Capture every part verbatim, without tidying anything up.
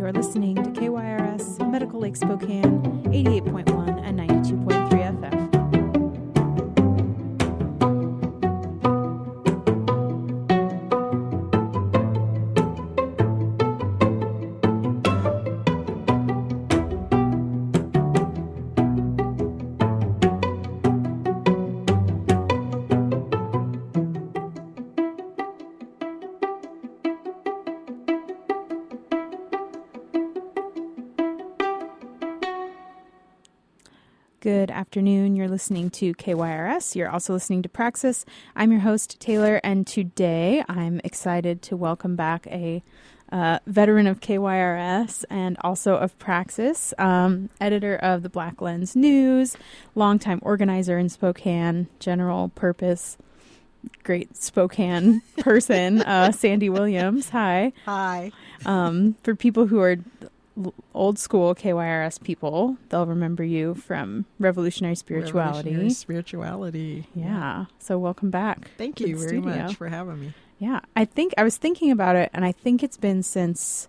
are listening to K Y R S Medical Lake Spokane, eighty-eight point one and ninety-two point three F M. Good afternoon. You're listening to K Y R S. You're also listening to Praxis. I'm your host, Taylor, and today I'm excited to welcome back a uh, veteran of K Y R S and also of Praxis, um, editor of the Black Lens News, longtime organizer in Spokane, general purpose, great Spokane person, uh, Sandy Williams. Hi. Hi. Um, for people who are old school K Y R S people, they'll remember you from Revolutionary Spirituality. Revolutionary Spirituality. Yeah. yeah. So welcome back. Thank you very studio. much for having me. Yeah. I think I was thinking about it, and I think it's been since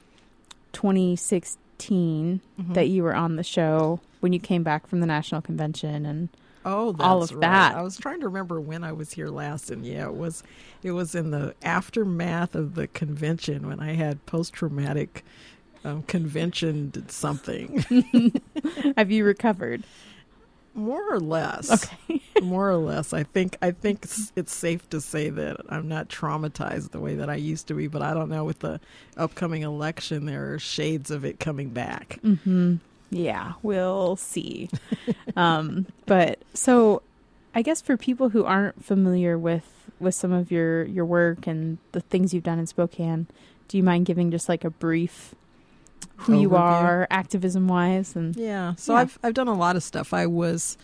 twenty sixteen mm-hmm. that you were on the show when you came back from the National Convention and oh, that's all of right. that. I was trying to remember when I was here last, and yeah, it was it was in the aftermath of the convention when I had post-traumatic Um, convention did something. Have you recovered? More or less. Okay. More or less. I think I think it's, it's safe to say that I'm not traumatized the way that I used to be, but I don't know, with the upcoming election, there are shades of it coming back. Mm-hmm. Yeah, we'll see. um, but so I guess for people who aren't familiar with, with some of your, your work and the things you've done in Spokane, do you mind giving just like a brief who Overview. You are activism wise? And yeah so yeah. I've I've done a lot of stuff. I was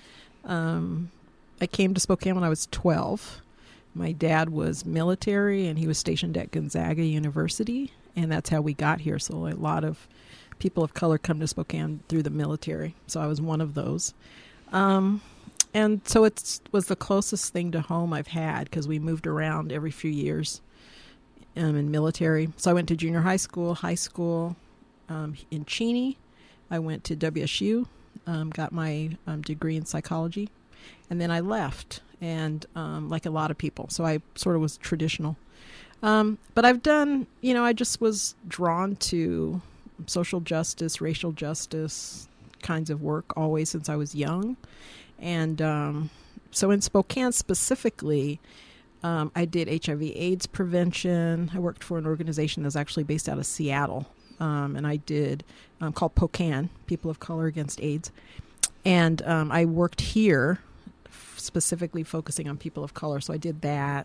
um I came to Spokane when I was twelve. My dad was military and he was stationed at Gonzaga University, and that's how we got here. So a lot of people of color come to Spokane through the military, so I was one of those. Um and so it was the closest thing to home I've had, because we moved around every few years um, in military. So I went to junior high school, high school Um, in Cheney. I went to W S U, um, got my um, degree in psychology, and then I left, and um, like a lot of people. So I sort of was traditional. Um, but I've done, you know, I just was drawn to social justice, racial justice kinds of work always since I was young. And um, so in Spokane specifically, um, I did H I V AIDS prevention. I worked for an organization that's actually based out of Seattle. Um, and I did um, called POCAN, People of Color Against AIDS. And um, I worked here f- specifically focusing on people of color. So I did that.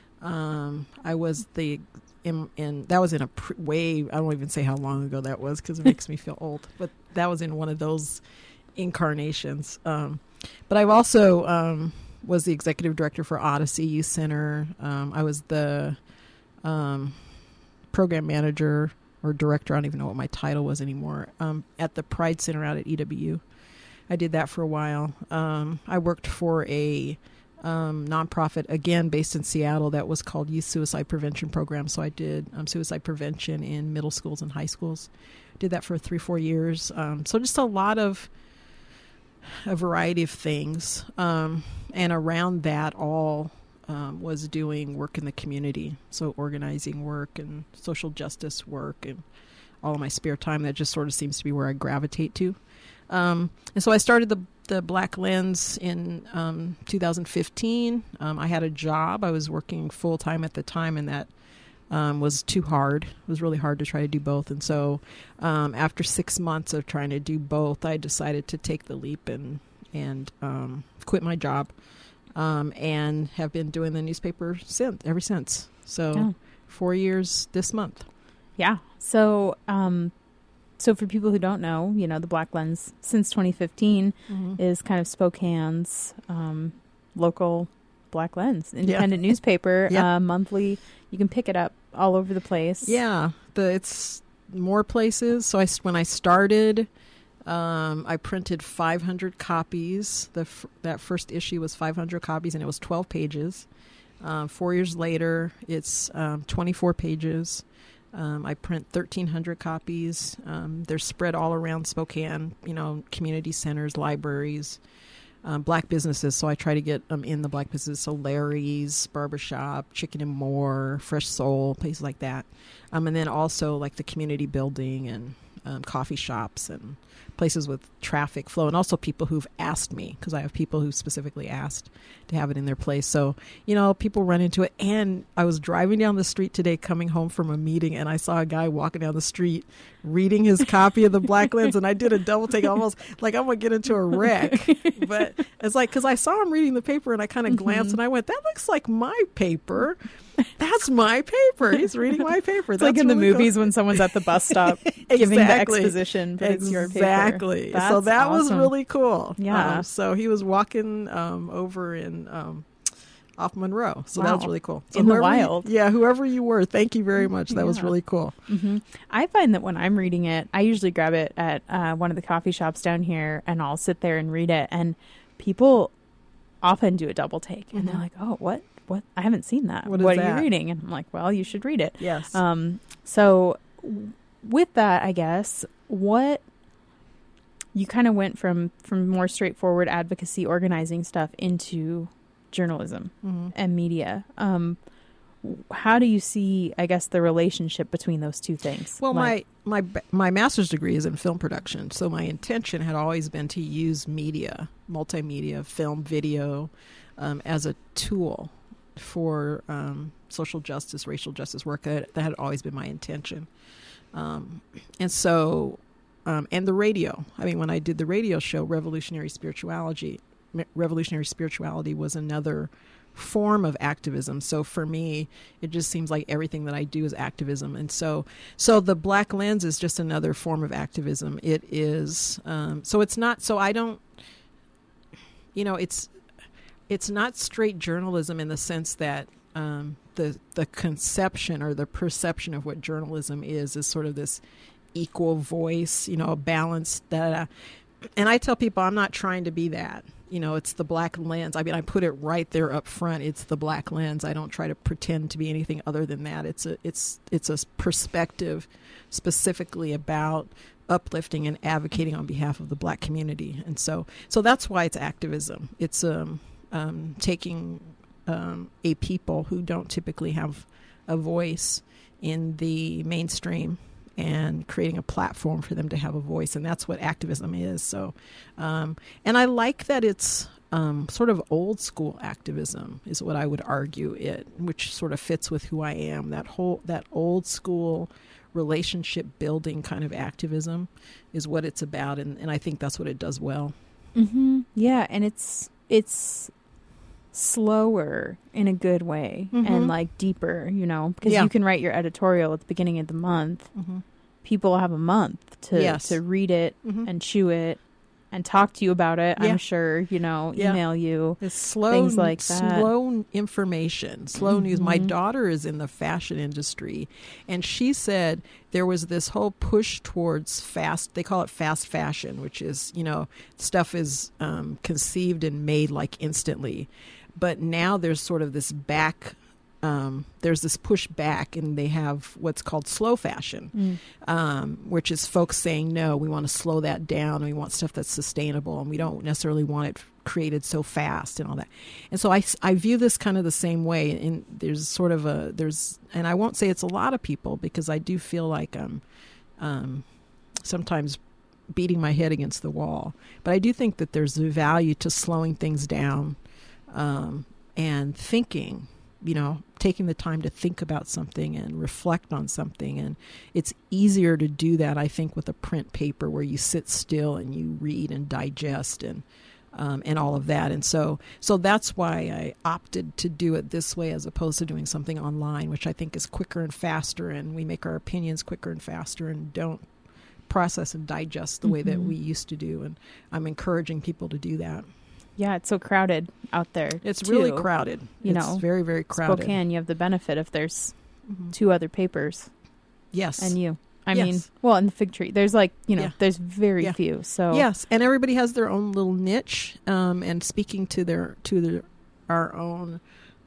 Um, I was the, in, in that was in a pr- way, I don't even say how long ago that was because it makes me feel old. But that was in one of those incarnations. Um, but I've also um, was the executive director for Odyssey Youth Center. Um, I was the um, program manager or director, I don't even know what my title was anymore, um, at the Pride Center out at E W U. I did that for a while. Um, I worked for a um, nonprofit, again, based in Seattle, that was called Youth Suicide Prevention Program. So I did um, suicide prevention in middle schools and high schools. Did that for three, four years. Um, so just a lot of, a variety of things. Um, and around that all, Um, was doing work in the community, so organizing work and social justice work, and all of my spare time. That just sort of seems to be where I gravitate to. Um, and so I started the the Black Lens in um, two thousand fifteen. Um, I had a job. I was working full time at the time, and that um, was too hard. It was really hard to try to do both. And so um, after six months of trying to do both, I decided to take the leap and and um, quit my job. Um, and have been doing the newspaper since, ever since. So oh. four years this month. Yeah. So, um, so for people who don't know, you know, the Black Lens since twenty fifteen mm-hmm. is kind of Spokane's um, local Black Lens independent yeah. newspaper, yeah. uh, monthly. You can pick it up all over the place. Yeah, the, it's more places. So I, when I started, Um, I printed five hundred copies. The f- that first issue was five hundred copies, and it was twelve pages. Um, four years later, it's um, twenty-four pages. Um, I print thirteen hundred copies. Um, they're spread all around Spokane, you know, community centers, libraries, um, black businesses. So I try to get them in the black businesses. So Larry's, Barbershop, Chicken and More, Fresh Soul, places like that. Um, and then also like the community building and um, coffee shops and places with traffic flow, and also people who've asked me, because I have people who specifically asked to have it in their place. So, you know, people run into it. And I was driving down the street today coming home from a meeting, and I saw a guy walking down the street reading his copy of the Black Lens, and I did a double take, almost like I'm going to get into a wreck. But it's like, because I saw him reading the paper, and I kind of mm-hmm. glanced, and I went, that looks like my paper. That's my paper. He's reading my paper. It's That's like in really the movies cool. when someone's at the bus stop exactly. giving the exposition, but exactly. it's your paper. Exactly. So that awesome. was really cool. Yeah. Um, so he was walking um, over in um, off Monroe. So wow. that was really cool. So in the whoever wild. You, yeah, whoever you were, thank you very much. That yeah. was really cool. Mm-hmm. I find that when I'm reading it, I usually grab it at uh, one of the coffee shops down here, and I'll sit there and read it. And people often do a double take, and mm-hmm. they're like, "Oh, what? What? I haven't seen that. What, what is are that? you reading?" And I'm like, "Well, you should read it." Yes. Um. So, w- with that, I guess what you kind of went from from more straightforward advocacy, organizing stuff into journalism mm-hmm. and media. Um. How do you see, I guess, the relationship between those two things? Well, like, my my my master's degree is in film production, so my intention had always been to use media, multimedia, film, video, um, as a tool for um, social justice, racial justice work. That, that had always been my intention, um, and so um, and the radio. I mean, when I did the radio show, Revolutionary Spirituality, Revolutionary Spirituality was another form of activism. So for me, it just seems like everything that I do is activism. And so so the Black Lens is just another form of activism. It is um so it's not so I don't you know it's it's not straight journalism in the sense that um the the conception or the perception of what journalism is is sort of this equal voice, you know, a balance that uh, and I tell people I'm not trying to be that. You know, it's the Black Lens. I mean, I put it right there up front. It's the Black Lens. I don't try to pretend to be anything other than that. It's a it's it's a perspective specifically about uplifting and advocating on behalf of the Black community. And so so that's why it's activism. It's um, um, taking um, a people who don't typically have a voice in the mainstream and creating a platform for them to have a voice. And that's what activism is. So, um, and I like that it's um, sort of old school activism is what I would argue it, which sort of fits with who I am. That whole, that old school relationship building kind of activism is what it's about. And, and I think that's what it does well. Mm-hmm. Yeah. And it's, it's slower in a good way mm-hmm. and like deeper, you know, because yeah. you can write your editorial at the beginning of the month. Mm-hmm. People have a month to yes. to read it mm-hmm. and chew it and talk to you about it. Yeah. I'm sure, you know, yeah. email you. It's slow, things like that. Slow information, slow mm-hmm. news. My daughter is in the fashion industry, and she said there was this whole push towards fast, they call it fast fashion, which is, you know, stuff is um, conceived and made like instantly. But now there's sort of this back, um, there's this push back, and they have what's called slow fashion, mm. um, which is folks saying, no, we want to slow that down. And we want stuff that's sustainable, and we don't necessarily want it created so fast and all that. And so I, I view this kind of the same way. And there's sort of a, there's, and I won't say it's a lot of people, because I do feel like I'm um, sometimes beating my head against the wall. But I do think that there's a value to slowing things down. Um, and thinking, you know, taking the time to think about something and reflect on something. And it's easier to do that, I think, with a print paper where you sit still and you read and digest and um, and all of that. And so so that's why I opted to do it this way as opposed to doing something online, which I think is quicker and faster, and we make our opinions quicker and faster and don't process and digest the mm-hmm. way that we used to do. And I'm encouraging people to do that. Yeah, it's so crowded out there. It's too. really crowded. You it's know, very, very crowded. Spokane, you have the benefit if there's mm-hmm. two other papers. Yes. And you. I yes. mean, well, and the Fig Tree. There's like, you know, yeah. there's very yeah. few. So yes, and everybody has their own little niche, um, and speaking to their to their our own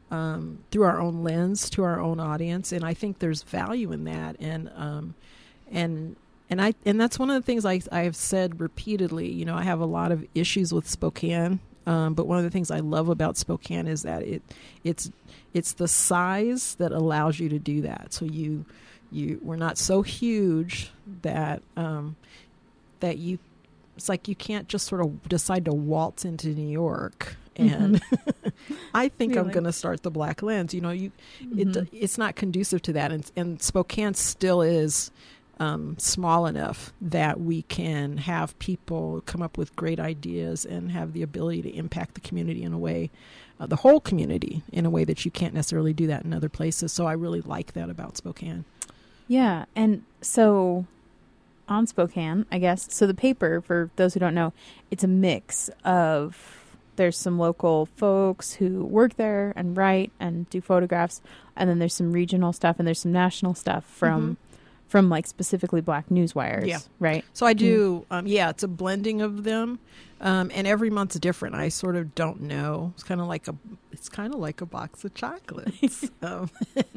um, through our own lens to our own audience, and I think there's value in that. And um, and and I and that's one of the things I I have said repeatedly. You know, I have a lot of issues with Spokane, um, but one of the things I love about Spokane is that it it's it's the size that allows you to do that. So you you we're not so huge that um, that you. It's like you can't just sort of decide to waltz into New York and mm-hmm. I think really? I'm going to start the Black Lens. You know, you mm-hmm. it it's not conducive to that, and, and Spokane still is um, small enough that we can have people come up with great ideas and have the ability to impact the community in a way, uh, the whole community in a way that you can't necessarily do that in other places. So I really like that about Spokane. Yeah, and so. On Spokane, I guess. So the paper, for those who don't know, it's a mix of, there's some local folks who work there and write and do photographs, and then there's some regional stuff and there's some national stuff from mm-hmm. from like specifically Black news wires. Yeah. Right? So I do, mm-hmm. um, yeah, it's a blending of them. Um, and every month's different. I sort of don't know. It's kind of like a, it's kind of like a box of chocolates. um,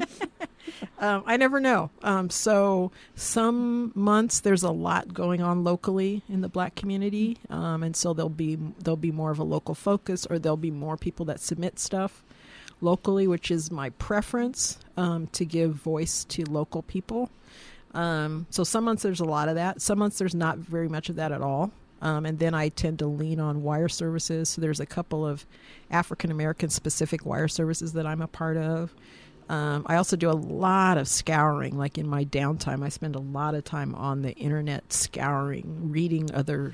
um, I never know. Um, so some months there's a lot going on locally in the Black community, um, and so there'll be there'll be more of a local focus, or there'll be more people that submit stuff locally, which is my preference, um, to give voice to local people. Um, so some months there's a lot of that. Some months there's not very much of that at all. Um, and then I tend to lean on wire services. So there's a couple of African-American specific wire services that I'm a part of. Um, I also do a lot of scouring. Like in my downtime, I spend a lot of time on the internet scouring, reading other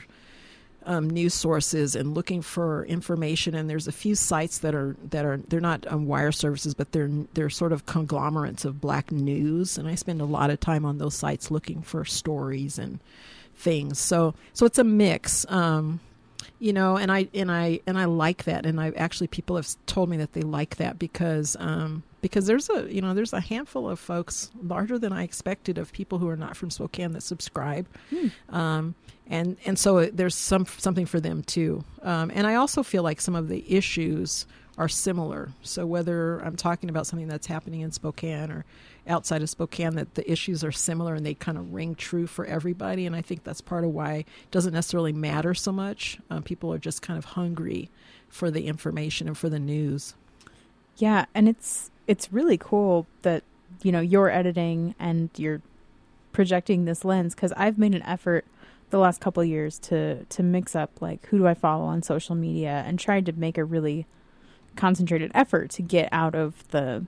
um, news sources and looking for information. And there's a few sites that are that are they're not um, wire services, but they're they're sort of conglomerates of Black news. And I spend a lot of time on those sites looking for stories and things. So so it's a mix, um, you know, and I and I and I like that. And I actually people have told me that they like that because um, because there's a you know there's a handful of folks, larger than I expected, of people who are not from Spokane that subscribe, hmm. um, and and so there's some something for them too. Um, and I also feel like some of the issues are similar. So whether I'm talking about something that's happening in Spokane or outside of Spokane, that the issues are similar and they kind of ring true for everybody. And I think that's part of why it doesn't necessarily matter so much. Um, people are just kind of hungry for the information and for the news. Yeah, and it's it's really cool that, you know, you're editing and you're projecting this lens, because I've made an effort the last couple of years to to mix up, like, who do I follow on social media, and tried to make a really concentrated effort to get out of the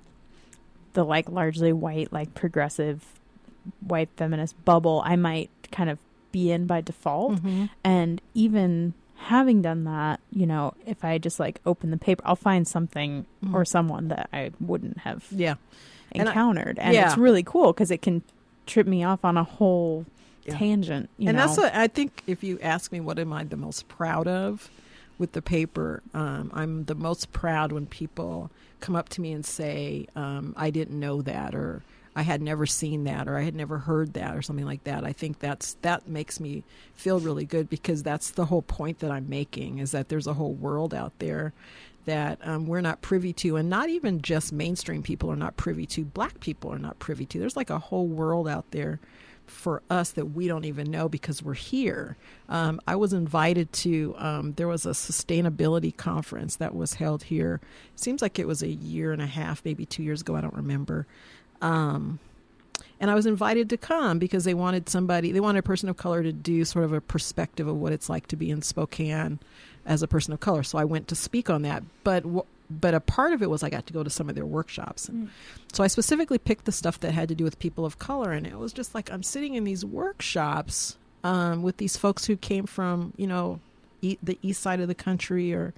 the like largely white, like progressive white feminist bubble I might kind of be in by default. Mm-hmm. And even having done that, you know, if I just like open the paper, I'll find something mm-hmm. or someone that I wouldn't have yeah. encountered. And, I, and yeah. it's really cool because it can trip me off on a whole yeah. tangent. You and know? that's what I think. If you ask me what am I the most proud of with the paper, um, I'm the most proud when people come up to me and say, um, I didn't know that, or I had never seen that, or I had never heard that, or something like that. I think that's that makes me feel really good, because that's the whole point that I'm making, is that there's a whole world out there that um, we're not privy to, and not even just mainstream people are not privy to. Black people are not privy to. There's like a whole world out there for us that we don't even know because we're here. Um, I was invited to, um, there was a sustainability conference that was held here. It seems like it was a year and a half, maybe two years ago. I don't remember. Um, and I was invited to come because they wanted somebody, they wanted a person of color to do sort of a perspective of what it's like to be in Spokane as a person of color. So I went to speak on that. But w- But a part of it was I got to go to some of their workshops. And mm. So I specifically picked the stuff that had to do with people of color. And it was just like I'm sitting in these workshops um, with these folks who came from, you know, e- the east side of the country or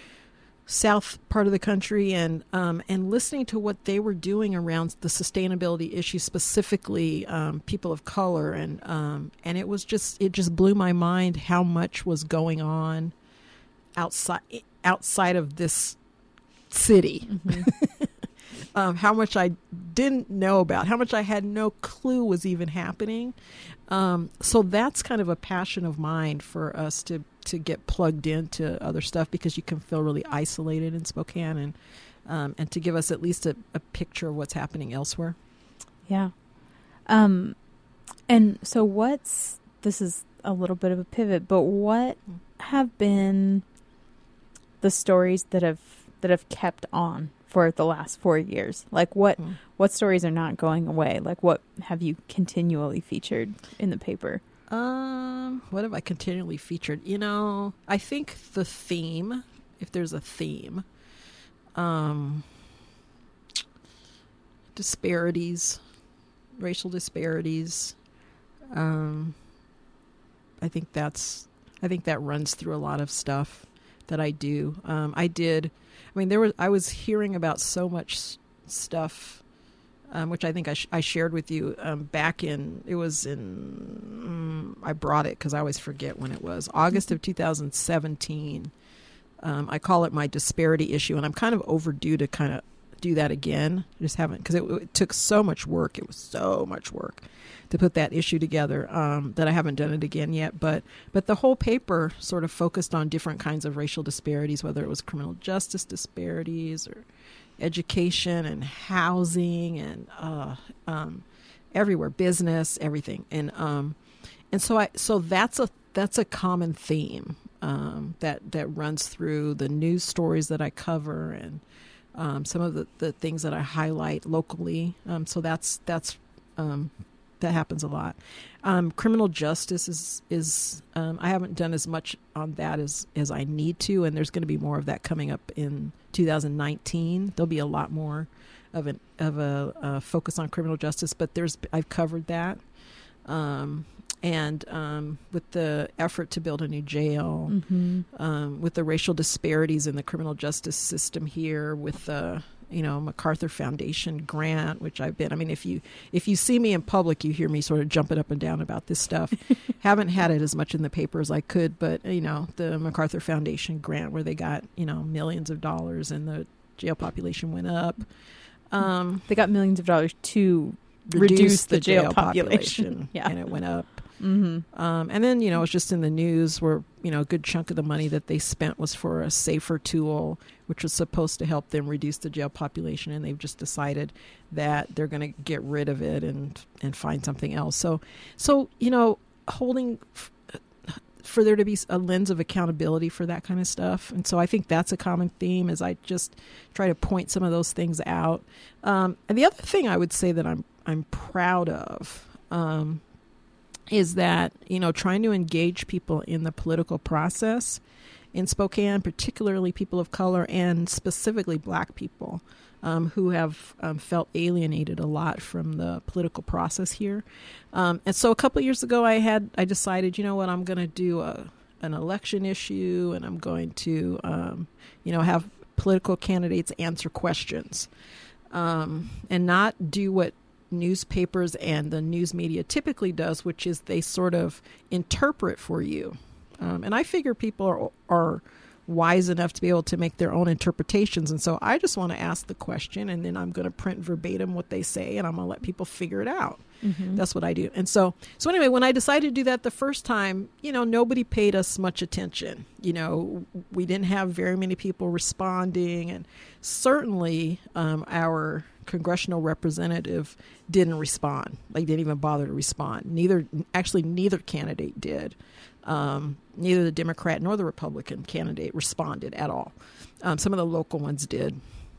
south part of the country, and um, and listening to what they were doing around the sustainability issue, specifically um, people of color. And um, and it was just it just blew my mind how much was going on outside outside of this city. Mm-hmm. um, how much I didn't know about, how much I had no clue was even happening. Um, so that's kind of a passion of mine, for us to, to get plugged into other stuff, because you can feel really isolated in Spokane. And um, and to give us at least a, a picture of what's happening elsewhere. Yeah. Um, and so what's, this is a little bit of a pivot, but what have been the stories that have, that have kept on for the last four years? Like what, mm. what stories are not going away? Like what have you continually featured in the paper? Um, what have I continually featured? You know, I think the theme, if there's a theme, um, disparities, racial disparities. Um, I think that's, I think that runs through a lot of stuff that I do. Um, I did, I mean, there was, I was hearing about so much s- stuff, um, which I think I, sh- I shared with you, um, back in, it was in, um, I brought it cause I always forget when it was, August of two thousand seventeen. Um, I call it my disparity issue, and I'm kind of overdue to kind of do that again. I just haven't, because it, it took so much work. It was so much work to put that issue together, um, that I haven't done it again yet. But but the whole paper sort of focused on different kinds of racial disparities, whether it was criminal justice disparities or education and housing and uh, um, everywhere, business, everything. And um, and so I so that's a that's a common theme. Um, that, that runs through the news stories that I cover and um, some of the, the things that I highlight locally. Um, so that's that's um, that happens a lot. Um, criminal justice is is um, I haven't done as much on that as, as I need to, and there's going to be more of that coming up in two thousand nineteen. There'll be a lot more of an of a, a focus on criminal justice, but there's I've covered that. Um, And um, with the effort to build a new jail, mm-hmm. um, with the racial disparities in the criminal justice system here, with the you know MacArthur Foundation grant, which I've been. I mean, if you if you see me in public, you hear me sort of jumping up and down about this stuff. Haven't had it as much in the paper as I could, but you know the MacArthur Foundation grant, where they got you know millions of dollars and the jail population went up. Um, they got millions of dollars to reduce, reduce the, the jail, jail population, population yeah, and it went up. Mm-hmm. Um, and then, you know, it's just in the news where, you know, a good chunk of the money that they spent was for a safer tool, which was supposed to help them reduce the jail population. And they've just decided that they're going to get rid of it and, and find something else. So, so, you know, holding f- for there to be a lens of accountability for that kind of stuff. And so I think that's a common theme as I just try to point some of those things out. Um, and the other thing I would say that I'm, I'm proud of, um, is that, you know, trying to engage people in the political process in Spokane, particularly people of color and specifically Black people um, who have um, felt alienated a lot from the political process here. Um, and so a couple of years ago, I had I decided, you know what, I'm going to do a, an election issue, and I'm going to, um, you know, have political candidates answer questions um, and not do what newspapers and the news media typically does, which is they sort of interpret for you. Um, and I figure people are are wise enough to be able to make their own interpretations. And so I just want to ask the question, and then I'm going to print verbatim what they say, and I'm going to let people figure it out. Mm-hmm. That's what I do. And so, so anyway, when I decided to do that the first time, you know, nobody paid us much attention. You know, we didn't have very many people responding, and certainly um, our congressional representative didn't respond. Like, didn't even bother to respond. Neither, actually, neither candidate did. Um, neither the Democrat nor the Republican candidate responded at all. Um, some of the local ones did.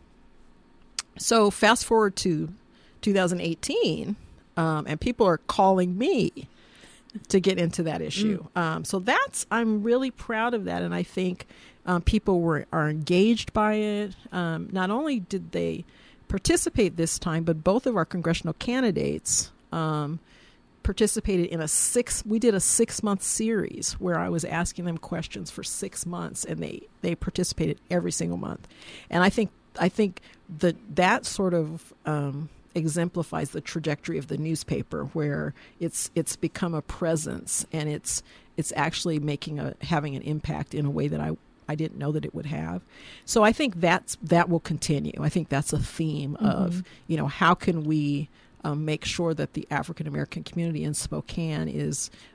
So fast forward to two thousand eighteen, um, and people are calling me to get into that issue. Mm. Um, so that's, I'm really proud of that. And I think um, people were are engaged by it. Um, not only did they participate this time, but both of our congressional candidates um, participated in a six, we did a six month series where I was asking them questions for six months and they, they participated every single month. And I think, I think that that sort of um, exemplifies the trajectory of the newspaper, where it's, it's become a presence, and it's, it's actually making a, having an impact in a way that I, I didn't know that it would have. So I think that's, that will continue. I think that's a theme mm-hmm. of, you know, how can we Um, make sure that the African American community in Spokane is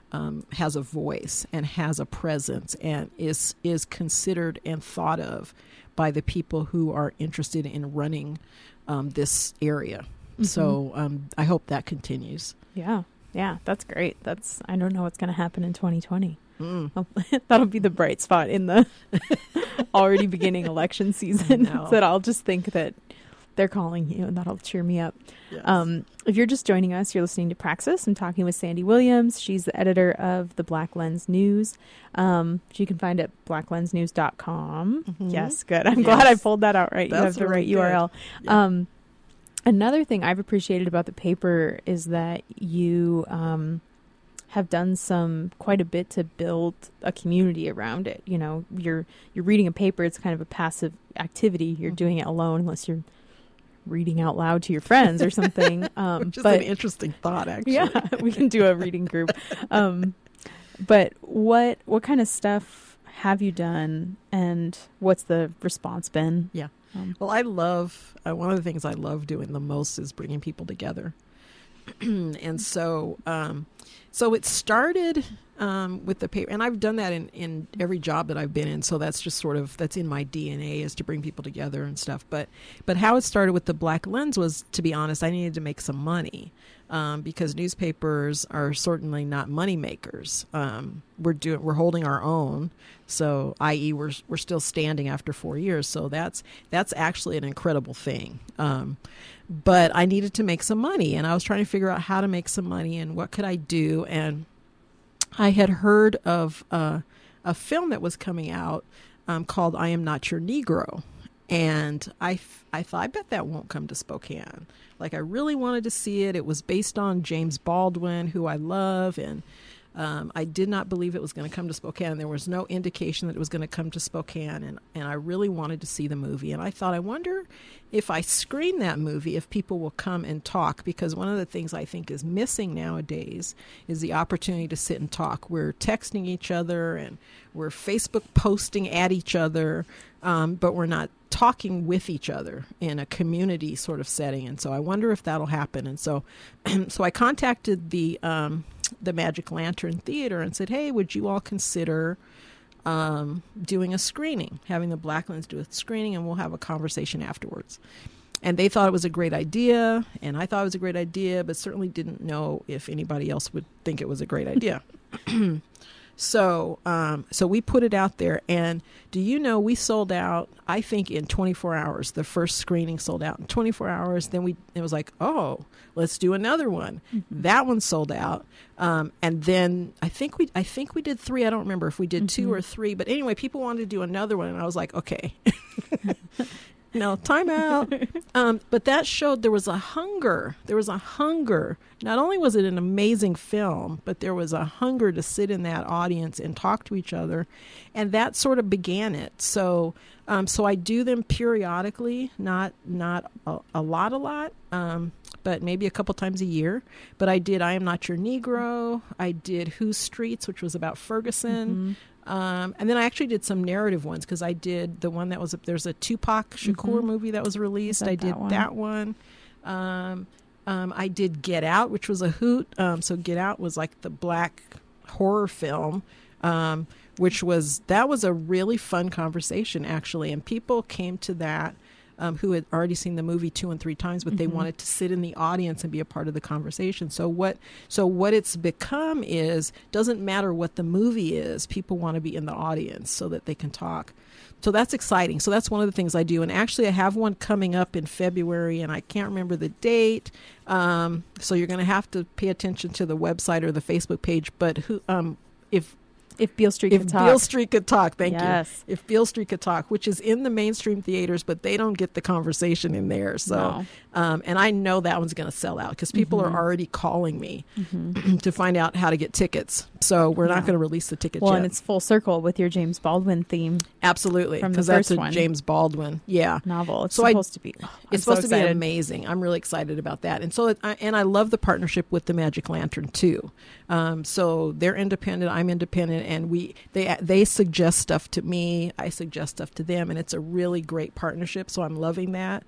um, has a voice and has a presence and is is considered and thought of by the people who are interested in running um, this area. Mm-hmm. So um, I hope that continues. Yeah, yeah, that's great. That's I don't know what's going to happen in twenty twenty. Mm. That'll be the bright spot in the already beginning election season. That I'll just think that they're calling you, and that'll cheer me up. Yes. Um, if you're just joining us, you're listening to Praxis. I'm talking with Sandy Williams. She's the editor of the Black Lens News. Um, which you can find at black lens news dot com. Mm-hmm. Yes, good. I'm yes. glad I pulled that out right. That's you have the really right good. U R L. Yeah. Um, another thing I've appreciated about the paper is that you um, have done some quite a bit to build a community around it. You know, you're you're reading a paper. It's kind of a passive activity. You're mm-hmm. doing it alone unless you're reading out loud to your friends or something. Um, Which is but, an interesting thought, actually. Yeah, we can do a reading group. Um, but what what kind of stuff have you done, and what's the response been? Yeah. Um, well, I love, uh, one of the things I love doing the most is bringing people together. and so um, so it started um, with the paper, and I've done that in, in every job that I've been in, so that's just sort of, that's in my D N A, is to bring people together and stuff. But but how it started with the Black Lens was, to be honest, I needed to make some money. Um, because newspapers are certainly not money makers. Um, we're doing, we're holding our own. So, that is, we're we're still standing after four years. So that's that's actually an incredible thing. Um, but I needed to make some money, and I was trying to figure out how to make some money and what could I do. And I had heard of uh, a film that was coming out um, called "I Am Not Your Negro." And I, I thought, I bet that won't come to Spokane. Like, I really wanted to see it. It was based on James Baldwin, who I love, and um, I did not believe it was going to come to Spokane. There was no indication that it was going to come to Spokane, and, and I really wanted to see the movie. And I thought, I wonder if I screen that movie, if people will come and talk, because one of the things I think is missing nowadays is the opportunity to sit and talk. We're texting each other, and we're Facebook posting at each other, um, but we're not talking with each other in a community sort of setting. And so I wonder if that'll happen. And so so I contacted the um, the Magic Lantern Theater and said, hey, would you all consider um, doing a screening, having the Black Lens do a screening, and we'll have a conversation afterwards. And they thought it was a great idea, and I thought it was a great idea, but certainly didn't know if anybody else would think it was a great idea. So um, so we put it out there, and do you know, we sold out, I think, in twenty-four hours. The first screening sold out in twenty-four hours. Then we it was like, oh, let's do another one. Mm-hmm. That one sold out. Um, and then I think we I think we did three. I don't remember if we did mm-hmm. two or three. But anyway, people wanted to do another one, and I was like, okay. No, time out. Um, but that showed there was a hunger. There was a hunger. Not only was it an amazing film, but there was a hunger to sit in that audience and talk to each other. And that sort of began it. So um, so I do them periodically, not not a, a lot, a lot, um, but maybe a couple times a year. But I did I Am Not Your Negro. I did Whose Streets, which was about Ferguson. Mm-hmm. Um, and then I actually did some narrative ones, because I did the one that was, there's a Tupac Shakur mm-hmm. movie that was released. I did that one. That one. Um, um, I did Get Out, which was a hoot. Um, so Get Out was like the black horror film, um, which was, that was a really fun conversation, actually. And people came to that um, who had already seen the movie two and three times, but mm-hmm. they wanted to sit in the audience and be a part of the conversation. So what, so what it's become is, doesn't matter what the movie is, people want to be in the audience so that they can talk. So that's exciting. So that's one of the things I do. And actually, I have one coming up in February, and I can't remember the date. Um, so you're going to have to pay attention to the website or the Facebook page. But who, um, if If Beale Street if could talk. Beale Street could talk, thank yes. you. If Beale Street could talk, which is in the mainstream theaters, but they don't get the conversation in there. So, no. um, and I know that one's going to sell out, because people mm-hmm. are already calling me mm-hmm. to find out how to get tickets. So we're yeah. not going to release the tickets well, yet. And it's full circle with your James Baldwin theme. Absolutely, because that's a one. James Baldwin, yeah, novel. It's so supposed I, to be. Oh, it's so supposed excited. to be amazing. I'm really excited about that, and so it, I, and I love the partnership with the Magic Lantern too. Um, so they're independent, I'm independent, and we they they suggest stuff to me, I suggest stuff to them, and it's a really great partnership. So I'm loving that.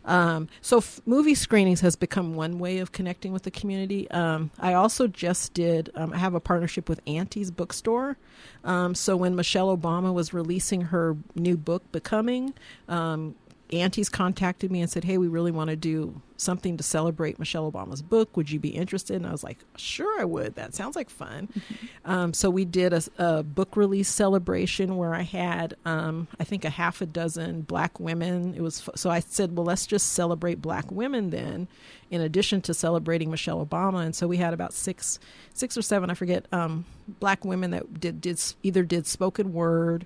Um, so f- movie screenings has become one way of connecting with the community. Um, I also just did, um, I have a partnership with Auntie's Bookstore. Um, so when Michelle Obama was releasing her new book, Becoming, um, Auntie's contacted me and said, hey, we really want to do something to celebrate Michelle Obama's book. Would you be interested? And I was like, sure, I would. That sounds like fun. Mm-hmm. Um, so we did a, a book release celebration where I had, um, I think, a half a dozen Black women. It was so I said, well, let's just celebrate Black women then, in addition to celebrating Michelle Obama. And so we had about six, six or seven, I forget, um, Black women that did, did either did spoken word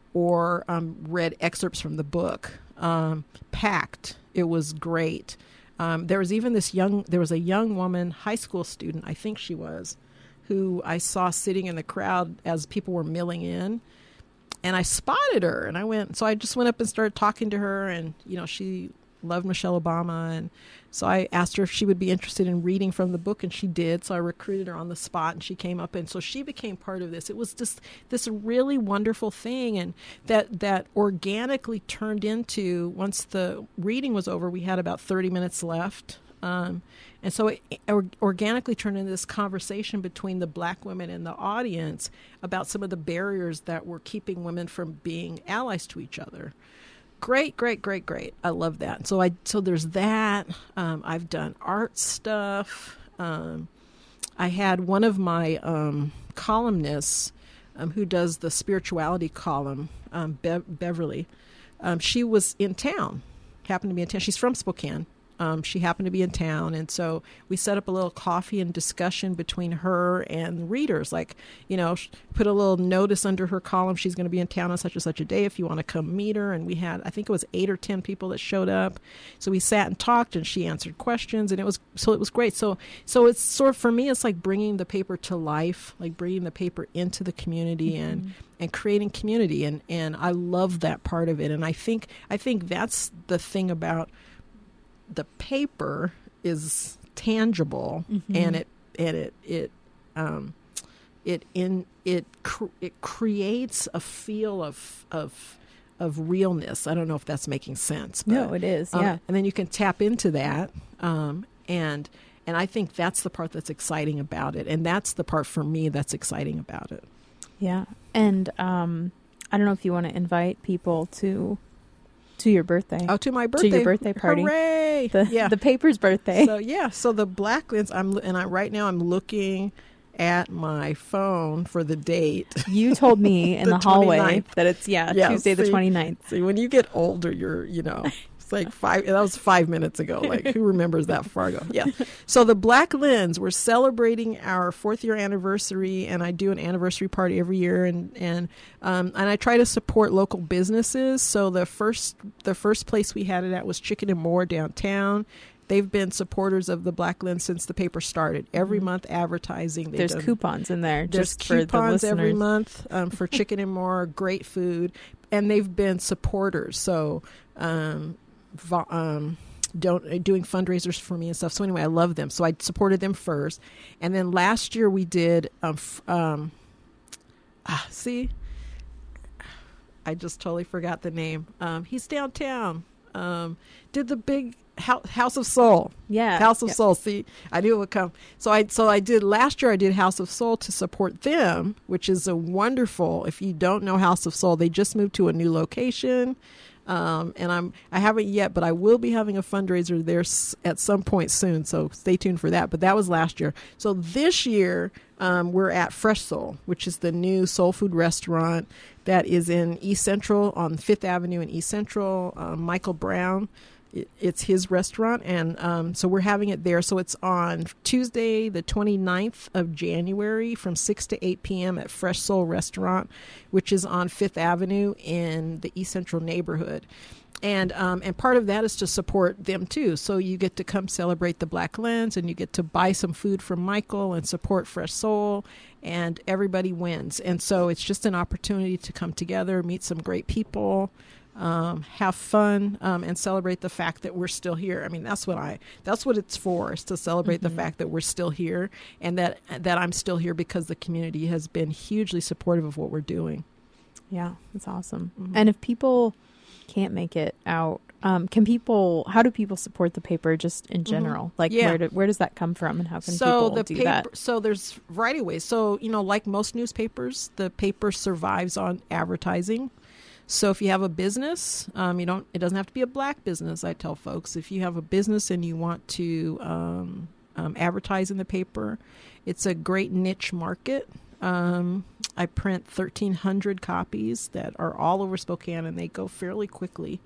or um, read excerpts from the book. Um, packed. It was great. Um, there was even this young, there was a young woman, high school student, I think she was, who I saw sitting in the crowd as people were milling in, and I spotted her, and I went, so I just went up and started talking to her, and, you know, she loved Michelle Obama, and so I asked her if she would be interested in reading from the book, and she did. So I recruited her on the spot, and she came up, and so she became part of this. It was just this really wonderful thing, and that that organically turned into, once the reading was over, we had about thirty minutes left, um, and so it or, organically turned into this conversation between the Black women and the audience about some of the barriers that were keeping women from being allies to each other. Great, great, great, great. I love that. So I so there's that. Um, I've done art stuff. Um, I had one of my um, columnists um, who does the spirituality column, um, Be- Beverly. Um, she was in town, happened to be in town. She's from Spokane. Um, she happened to be in town, and so we set up a little coffee and discussion between her and the readers. Like, you know, put a little notice under her column. She's going to be in town on such and such a day if you want to come meet her. And we had, I think it was eight or ten people that showed up. So we sat and talked, and she answered questions, and it was so it was great. So so it's sort of, for me, it's like bringing the paper to life, like bringing the paper into the community, mm-hmm. and and creating community, and and I love that part of it. And I think I think that's the thing about the paper is tangible, mm-hmm. and it and it it um it in it cr- it creates a feel of of of realness. I don't know if that's making sense. But, no, it is. Yeah, um, and then you can tap into that, um, and and I think that's the part that's exciting about it, and that's the part for me that's exciting about it. Yeah, and um, I don't know if you want to invite people to. To your birthday. Oh, to my birthday. To your birthday party. Hooray! The, yeah. the paper's birthday. So, yeah. So the Black Lens, I'm, and I, right now I'm looking at my phone for the date. You told me in the, the hallway twenty-ninth. That it's, yeah, yeah Tuesday see, the twenty-ninth. See, when you get older, you're, you know... It's like five, that was five minutes ago. Like, who remembers that far ago? Yeah. So the Black Lens, we're celebrating our fourth year anniversary, and I do an anniversary party every year, and and um, and I try to support local businesses. So the first the first place we had it at was Chicken and More downtown. They've been supporters of the Black Lens since the paper started. Every mm-hmm. month advertising. There's done, coupons in there. There's just coupons for the every month um, for Chicken and More, great food. And they've been supporters. So um, vo- um, don't, doing fundraisers for me and stuff. So anyway, I love them. So I supported them first. And then last year we did, um, f- um, ah, see, I just totally forgot the name. Um, he's downtown. Um, did the big House of Soul. Yeah. House of yep. Soul. See, I knew it would come. So I so I did last year I did House of Soul to support them, which is a wonderful, if you don't know House of Soul, they just moved to a new location. Um, and I'm I haven't yet, but I will be having a fundraiser there s- at some point soon. So stay tuned for that. But that was last year. So this year um, we're at Fresh Soul, which is the new soul food restaurant that is in East Central on Fifth Avenue in East Central. Um, Michael Brown. It's his restaurant, and um, so we're having it there. So it's on Tuesday, the twenty-ninth of January from six to eight p.m. at Fresh Soul Restaurant, which is on Fifth Avenue in the East Central neighborhood. And um, and part of that is to support them, too. So you get to come celebrate the Black Lens, and you get to buy some food from Michael and support Fresh Soul, and everybody wins. And so it's just an opportunity to come together, meet some great people, Um, have fun, um, and celebrate the fact that we're still here. I mean, that's what I, that's what it's for, is to celebrate mm-hmm. the fact that we're still here, and that, that I'm still here because the community has been hugely supportive of what we're doing. Yeah, that's awesome. Mm-hmm. And if people can't make it out, Um, can people? How do people support the paper just in general? Mm-hmm. Like Yeah. where do, where does that come from, and how can so people the do paper, that? So there's a variety of ways. So, you know, like most newspapers, the paper survives on advertising. So if you have a business, um, you don't. It doesn't have to be a black business. I tell folks, if you have a business and you want to um, um, advertise in the paper, it's a great niche market. Um, I print thirteen hundred copies that are all over Spokane, and they go fairly quickly.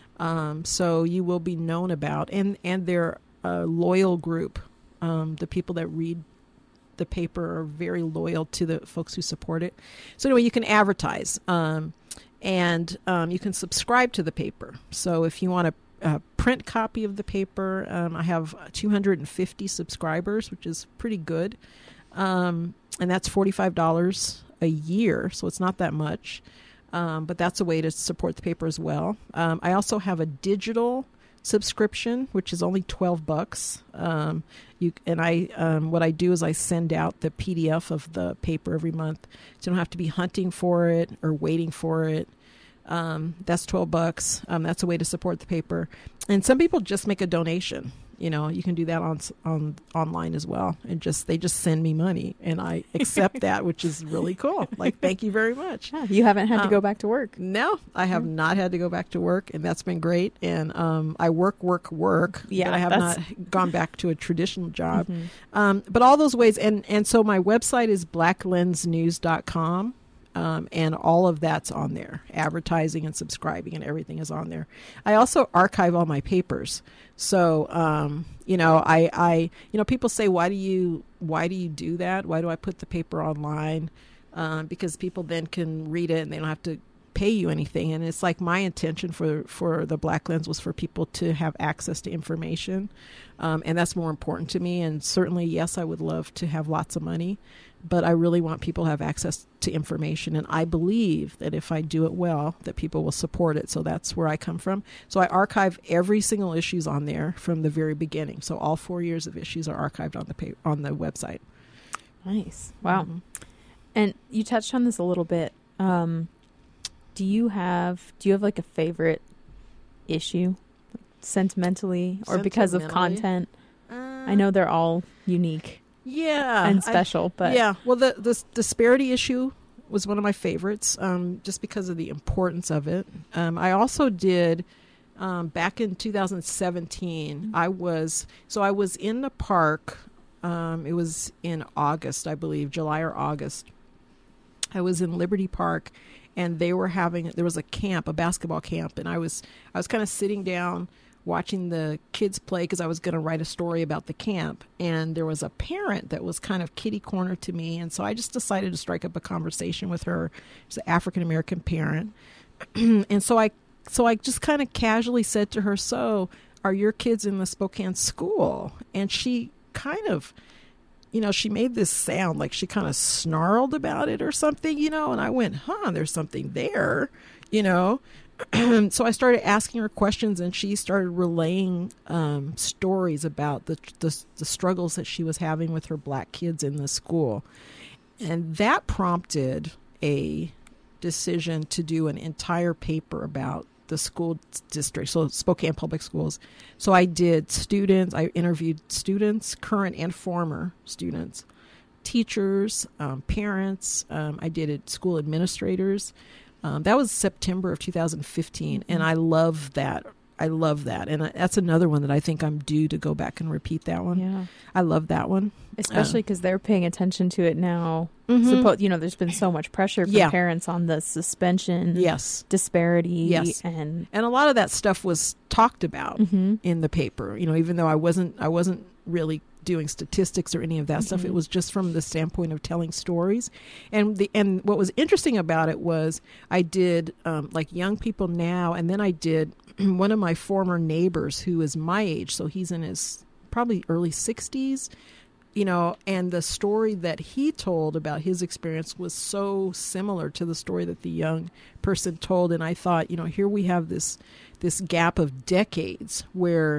Um, so you will be known about, and, and they're a loyal group. Um, the people that read the paper are very loyal to the folks who support it. So anyway, you can advertise, um, and um, you can subscribe to the paper. So if you want a, a print copy of the paper, um, I have two hundred fifty subscribers, which is pretty good. Um, and that's forty-five dollars a year, so it's not that much. Um, but that's a way to support the paper as well. Um, I also have a digital subscription, which is only twelve bucks. Um, you and I, um, what I do is I send out the P D F of the paper every month, so you don't have to be hunting for it or waiting for it. Um, that's twelve bucks. Um, that's a way to support the paper. And some people just make a donation. You know, you can do that on on online as well, and just they just send me money, and I accept that, which is really cool. Like, thank you very much. Yeah, you haven't had um, to go back to work. No, I have mm-hmm. not had to go back to work, and that's been great. And um, I work, work, work. Yeah, but I have that's... not gone back to a traditional job. Mm-hmm. Um, but all those ways, and and so my website is black lens news dot com. Um, and all of that's on there. Advertising and subscribing and everything is on there. I also archive all my papers. So, um, you know, I, I, you know, people say, why do you, why do you do that? Why do I put the paper online? Um, because people then can read it and they don't have to pay you anything. And it's like my intention for, for the Black Lens was for people to have access to information. Um, and that's more important to me. And certainly, yes, I would love to have lots of money, but I really want people to have access to information. And I believe that if I do it well, that people will support it. So that's where I come from. So I archive every single issues on there from the very beginning. So all four years of issues are archived on the pa- on the website. Nice. Wow. Mm-hmm. And you touched on this a little bit. Um, do you have, do you have like a favorite issue sentimentally or because of content? Uh, I know they're all unique. Yeah. And special, I, but yeah. Well, the, the disparity issue was one of my favorites, um, just because of the importance of it. Um, I also did, um, back in two thousand seventeen, I was, so I was in the park. Um, it was in August, I believe, July or August. I was in Liberty Park, and they were having, there was a camp, a basketball camp, and I was, I was kind of sitting down watching the kids play because I was going to write a story about the camp. And there was a parent that was kind of kitty corner to me. And so I just decided to strike up a conversation with her. She's an African-American parent. and so I, so I just kind of casually said to her, so are your kids in the Spokane school? And she kind of, you know, she made this sound like she kind of snarled about it or something, you know, and I went, huh, there's something there, you know. So I started asking her questions, and she started relaying um, stories about the, the the struggles that she was having with her black kids in the school. And that prompted a decision to do an entire paper about the school district, so Spokane Public Schools. So I did students, I interviewed students, current and former students, teachers, um, parents. Um, I did it, school administrators. Um, that was September of two thousand fifteen, and I love that. I love that, and I, that's another one that I think I'm due to go back and repeat that one. Yeah, I love that one, especially because uh, they're paying attention to it now. Mm-hmm. Suppo- you know, there's been so much pressure from yeah. parents on the suspension, yes, disparity, yes, and and a lot of that stuff was talked about mm-hmm. in the paper. You know, even though I wasn't, I wasn't really doing statistics or any of that mm-hmm. stuff. It was just from the standpoint of telling stories. And the and what was interesting about it was I did um, like young people now, and then I did one of my former neighbors who is my age, so he's in his probably early sixties, you know, and the story that he told about his experience was so similar to the story that the young person told. And I thought, you know, here we have this this gap of decades where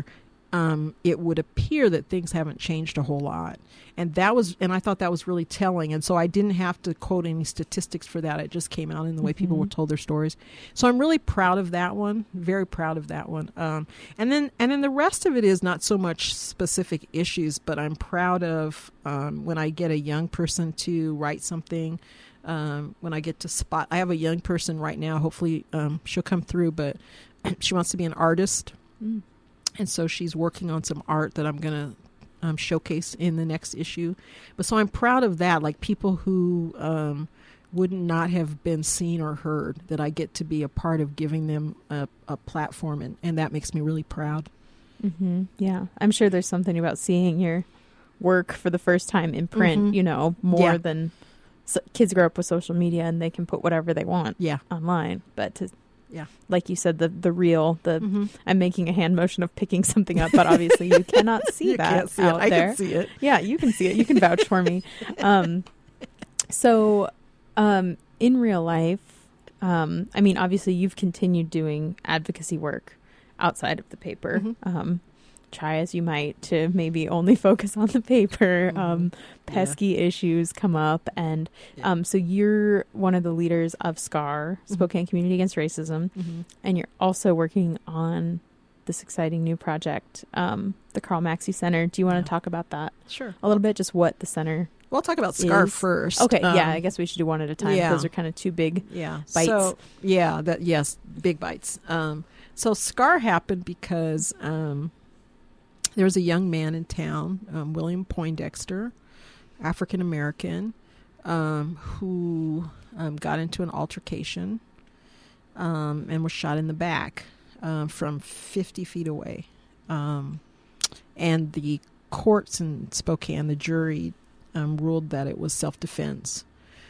um, it would appear that things haven't changed a whole lot. And that was, and I thought that was really telling. And so I didn't have to quote any statistics for that. It just came out in the way mm-hmm. people were told their stories. So I'm really proud of that one. Very proud of that one. Um, and then, and then the rest of it is not so much specific issues, but I'm proud of um, when I get a young person to write something. Um, when I get to spot, I have a young person right now. Hopefully um, she'll come through, but she wants to be an artist. Mm. And so she's working on some art that I'm going to Um, showcase in the next issue. But so I'm proud of that, like people who um, would not have been seen or heard, that I get to be a part of giving them a, a platform, and, and that makes me really proud. Mm-hmm. Yeah, I'm sure there's something about seeing your work for the first time in print, mm-hmm. you know, more yeah. than so kids grow up with social media and they can put whatever they want yeah. online. But to Yeah, like you said, the the real, the mm-hmm. I'm making a hand motion of picking something up, but obviously you cannot see you that can't see out it. I there. can see it. Yeah, you can see it. You can vouch for me. Um, so, um, in real life, um, I mean, obviously you've continued doing advocacy work outside of the paper. Mm-hmm. Um, try as you might to maybe only focus on the paper. Mm-hmm. Um, pesky yeah. issues come up. And yeah. um, so you're one of the leaders of SCAR, Spokane mm-hmm. Community Against Racism. Mm-hmm. And you're also working on this exciting new project, um, the Carl Maxey Center. Do you want to yeah. talk about that? Sure. A little bit, just what the center Well, I'll talk about SCAR is. first. Okay, um, yeah, I guess we should do one at a time. yeah. Those are kind of two big yeah. bites. So, yeah, that yes, big bites. Um, so SCAR happened because um, there was a young man in town, um, William Poindexter, African American, um, who um, got into an altercation um, and was shot in the back um, from fifty feet away. Um, and the courts in Spokane, the jury, um, ruled that it was self-defense.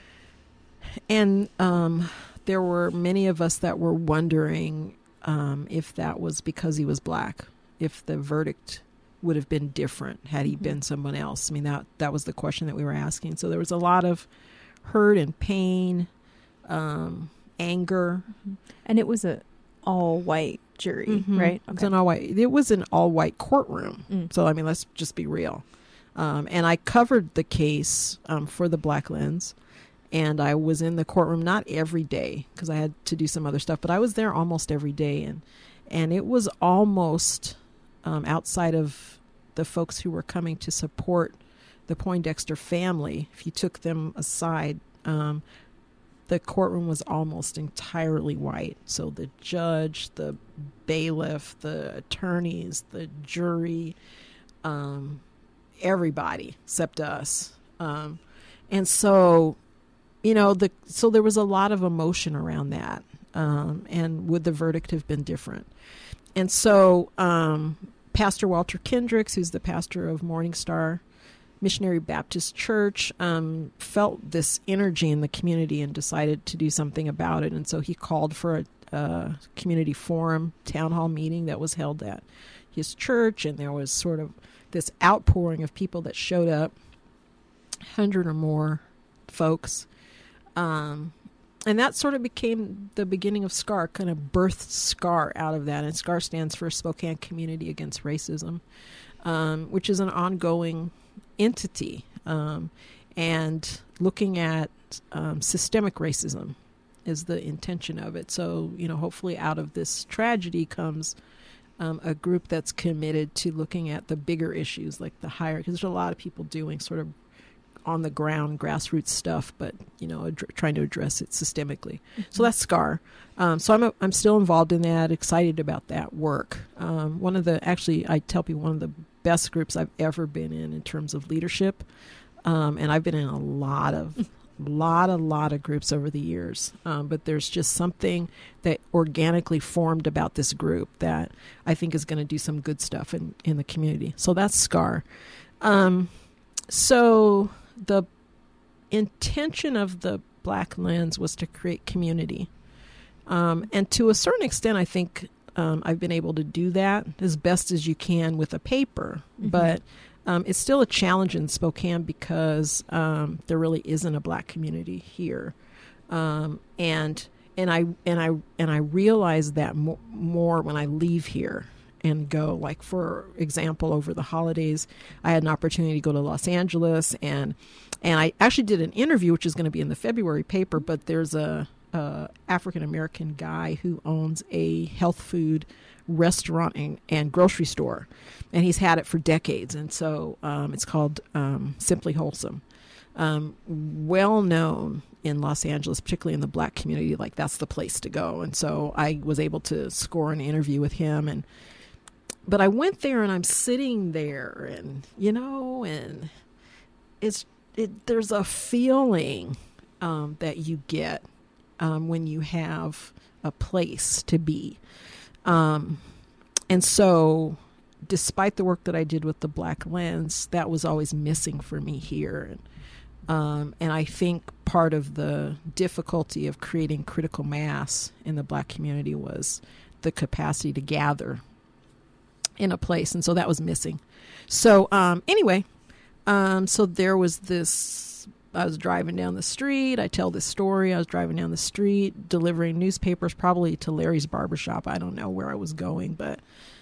And um, there were many of us that were wondering um, if that was because he was black, if the verdict would have been different had he mm-hmm. been someone else. I mean, that that was the question that we were asking. So there was a lot of hurt and pain, um, anger. Mm-hmm. And it was a all-white jury, mm-hmm. right? Okay. It was an all-white. It was an all-white courtroom. Mm. So, I mean, let's just be real. Um, and I covered the case um, for the Black Lens. And I was in the courtroom not every day because I had to do some other stuff, but I was there almost every day. And, and it was almost... Um, outside of the folks who were coming to support the Poindexter family, if you took them aside, um, the courtroom was almost entirely white. So the judge, the bailiff, the attorneys, the jury, um, everybody except us. Um, and so, you know, the so there was a lot of emotion around that. Um, and would the verdict have been different? And so um, Pastor Walter Kendricks, who's the pastor of Morning Star Missionary Baptist Church, um, felt this energy in the community and decided to do something about it. And so he called for a, a community forum town hall meeting that was held at his church. And there was sort of this outpouring of people that showed up, one hundred or more folks. Um And that sort of became the beginning of SCAR, kind of birthed SCAR out of that. And SCAR stands for Spokane Community Against Racism, um, which is an ongoing entity. Um, and looking at um, systemic racism is the intention of it. So, you know, hopefully out of this tragedy comes um, a group that's committed to looking at the bigger issues, like the higher, because there's a lot of people doing sort of on the ground grassroots stuff, but you know, ad- trying to address it systemically. Mm-hmm. So that's SCAR. Um, so I'm a, I'm still involved in that. Excited about that work. Um, one of the actually, I tell people one of the best groups I've ever been in in terms of leadership, um, and I've been in a lot of, lot a lot of groups over the years. Um, but there's just something that organically formed about this group that I think is going to do some good stuff in in the community. So that's SCAR. Um, so. The intention of the Black Lens was to create community. Um, and to a certain extent, I think um, I've been able to do that as best as you can with a paper. Mm-hmm. But um, it's still a challenge in Spokane because um, there really isn't a Black community here. Um, and and I and I and I realize that mo- more when I leave here and go. Like, for example, over the holidays, I had an opportunity to go to Los Angeles, and and I actually did an interview, which is going to be in the February paper, but there's a, a African-American guy who owns a health food restaurant and, and grocery store, and he's had it for decades. And so um, it's called um, Simply Wholesome. Um, well known in Los Angeles, particularly in the Black community, like that's the place to go. And so I was able to score an interview with him, and but I went there and I'm sitting there, and you know, and it's it. There's a feeling um, that you get um, when you have a place to be, um, and so. Despite the work that I did with the Black Lens, that was always missing for me here. And, um, and I think part of the difficulty of creating critical mass in the Black community was the capacity to gather in a place. And so that was missing. So um, anyway, um, so there was this, I was driving down the street. I tell this story. I was driving down the street, delivering newspapers, probably to Larry's Barbershop. I don't know where I was going, but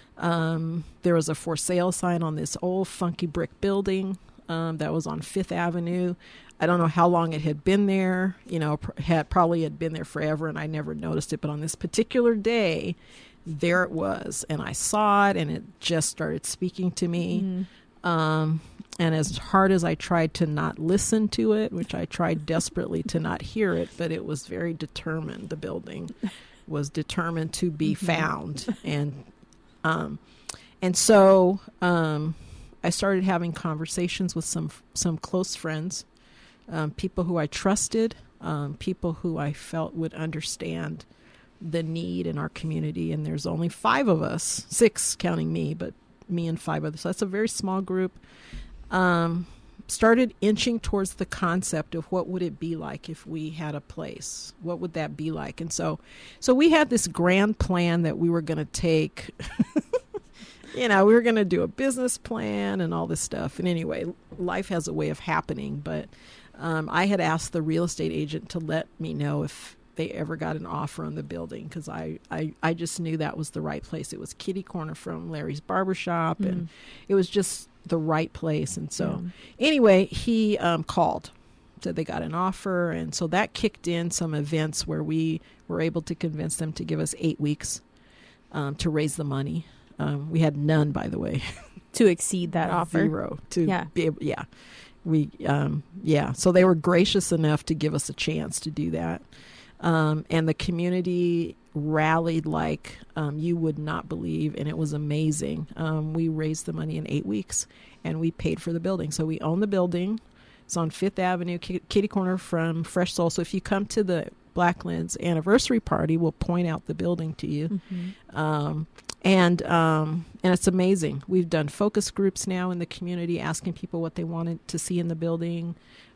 Um, there was a for sale sign on this old funky brick building um, that was on Fifth Avenue. I don't know how long it had been there. You know, pr- had probably had been there forever, and I never noticed it. But on this particular day, there it was, and I saw it, and it just started speaking to me. Mm. Um, and as hard as I tried to not listen to it, which I tried desperately to not hear it, but it was very determined. The building was determined to be mm-hmm. found, and Um, and so um, I started having conversations with some some close friends, um, people who I trusted, um, people who I felt would understand the need in our community. And there's only five of us, six counting me, but me and five others. So that's a very small group. Um, started inching towards the concept of what would it be like if we had a place? What would that be like? And so, so we had this grand plan that we were going to take, you know, we were going to do a business plan and all this stuff. And anyway, life has a way of happening, but um, I had asked the real estate agent to let me know if they ever got an offer on the building, because I, I, I just knew that was the right place. It was kitty corner from Larry's Barbershop, mm. and it was just the right place. And so yeah. anyway, he um, called, said they got an offer. And so that kicked in some events where we were able to convince them to give us eight weeks um, to raise the money. Um, we had none, by the way. To exceed that offer. Zero. To yeah. be able, yeah. We, um, yeah. So they were gracious enough to give us a chance to do that. Um, and the community rallied like um, you would not believe, and it was amazing. Um, we raised the money in eight weeks, and we paid for the building. So we own the building. It's on Fifth Avenue, K- kitty corner from Fresh Soul. So if you come to the Black Lens anniversary party, we'll point out the building to you. Mm-hmm. Um, and um, and it's amazing. We've done focus groups now in the community, asking people what they wanted to see in the building.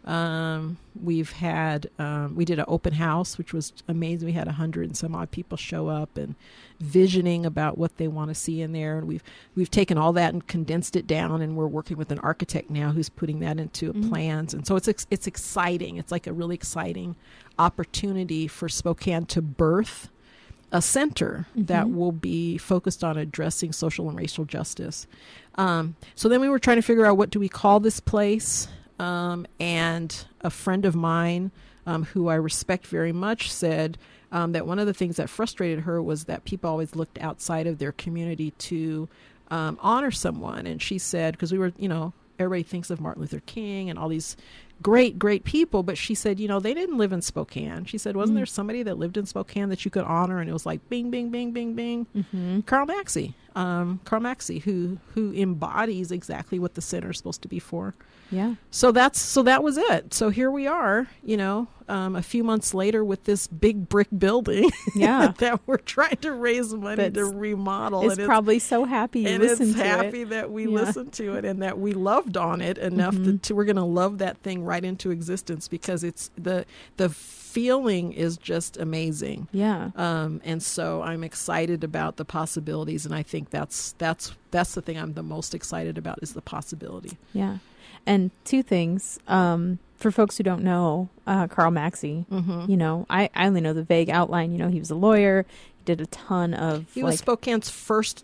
Um, we've had, um, we did an open house, which was amazing. We had a hundred and some odd people show up and visioning about what they want to see in there. And we've, we've taken all that and condensed it down, and we're working with an architect now who's putting that into mm-hmm. plans. And so it's, ex- it's exciting. It's like a really exciting opportunity for Spokane to birth a center mm-hmm. that will be focused on addressing social and racial justice. Um, so then we were trying to figure out, what do we call this place? Um, and a friend of mine, um, who I respect very much, said um, that one of the things that frustrated her was that people always looked outside of their community to um, honor someone. And she said, because we were, you know, everybody thinks of Martin Luther King and all these great, great people. But she said, you know, they didn't live in Spokane. She said, wasn't mm-hmm. there somebody that lived in Spokane that you could honor? And it was like, bing, bing, bing, bing, bing. Mm-hmm. Karl Maxey. Um, Karl Maxey, who, who embodies exactly what the center is supposed to be for. Yeah. So that's, so that was it. So here we are, you know, um, a few months later with this big brick building yeah. that we're trying to raise money That's, to remodel. It's and probably it's, so happy you listened to it. And it's happy that we yeah. listened to it and that we loved on it enough mm-hmm. to, we're going to love that thing right into existence, because it's the, the feeling is just amazing. Yeah. Um, and so I'm excited about the possibilities. And I think that's, that's, that's the thing I'm the most excited about, is the possibility. Yeah. And two things, um, for folks who don't know, uh, Karl Maxey, mm-hmm. you know, I, I only know the vague outline. You know, he was a lawyer. He did a ton of... He like, was Spokane's first